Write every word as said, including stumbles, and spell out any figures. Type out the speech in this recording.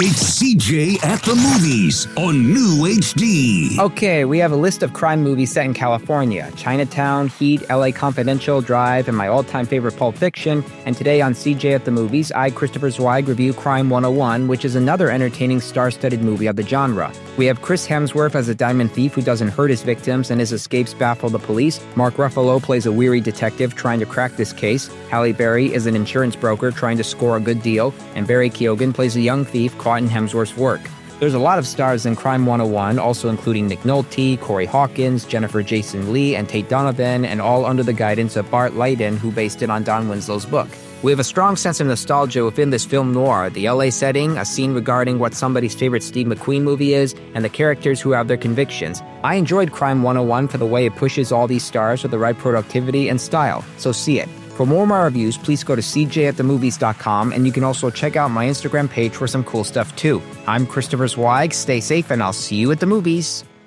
It's C J at the Movies on New H D. Okay, we have a list of crime movies set in California. Chinatown, Heat, L A Confidential, Drive, and my all-time favorite Pulp Fiction. And today on C J at the Movies, I, Christopher Zweig, review Crime one oh one, which is another entertaining star-studded movie of the genre. We have Chris Hemsworth as a diamond thief who doesn't hurt his victims and his escapes baffle the police. Mark Ruffalo plays a weary detective trying to crack this case. Halle Berry is an insurance broker trying to score a good deal. And Barry Keoghan plays a young thief caught in Hemsworth's work. There's a lot of stars in Crime one oh one, also including Nick Nolte, Corey Hawkins, Jennifer Jason Leigh, and Tate Donovan, and all under the guidance of Bart Leyden, who based it on Don Winslow's book. We have a strong sense of nostalgia within this film noir, the L A setting, a scene regarding what somebody's favorite Steve McQueen movie is, and the characters who have their convictions. I enjoyed Crime one oh one for the way it pushes all these stars with the right productivity and style, so see it. For more of my reviews, please go to c j at the movies dot com, and you can also check out my Instagram page for some cool stuff too. I'm Christopher Zweig, stay safe, and I'll see you at the movies.